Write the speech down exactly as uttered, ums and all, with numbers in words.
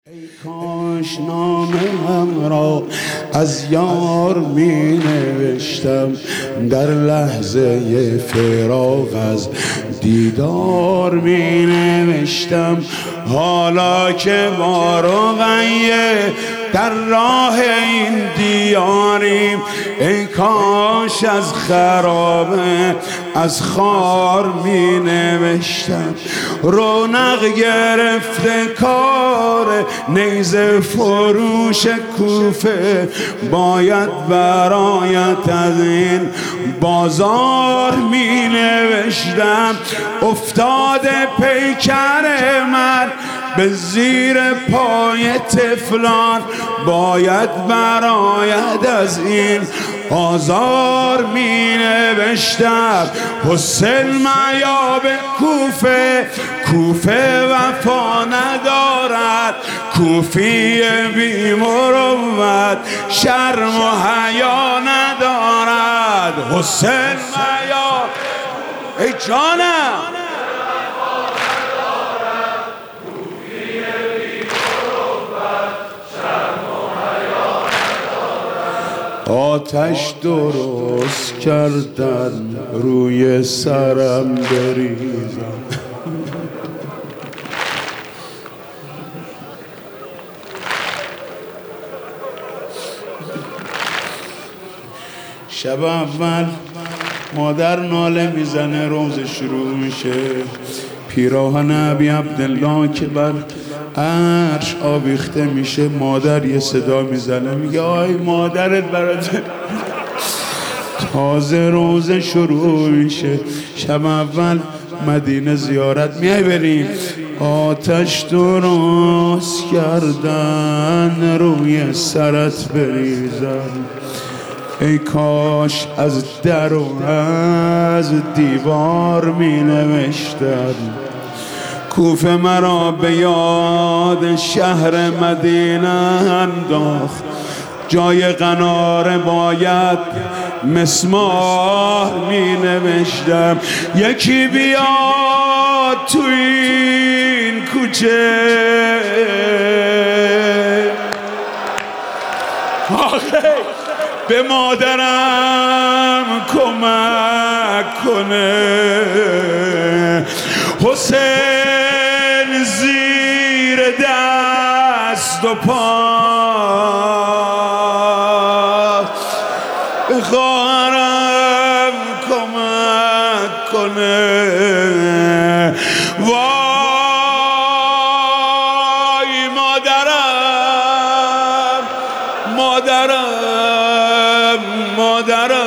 ای کاش نامم را از یار می نوشتم، در لحظه فراق از دیدار می نوشتم. حالا که با رقیه در راه این دیاریم، ای کاش از خرابه از خار می نوشتم. رونق گرفته کار نیزه فروش کوفه، باید برایت از این بازار می نوشتم. افتاده پیکر من به زیر پای طفلان، باید برایت از این آزار می نوشتم. حسین میا به کوفه، کوفه وفا ندارد، کوفی بی مروت شرم و حیا ندارد. حسین میا ای جانم آتش درست کردن روی سرم بریزم. شب اول مادر ناله میزنه، روز شروع میشه. پیراهن ابی عبدالله که بر عرش آویخته میشه، مادر یه صدا میزنه میگه آی مادرت برات تازه روز شروع میشه. شب اول مدینه زیارت میای بریم. آتش درست کردن روی سرت بریزم، ای کاش از در و از دیوار می نوشتم. کوفه مرا به یاد شهر مدینه انداخت، جای قناره باید مسمار می نوشتم. یکی بیاد تو این کوچه، آخه به مادرم کمک کنه. حسین زیر دست و پا به خواهرم کمک کنه. وای مادرم، مادرم، مادرم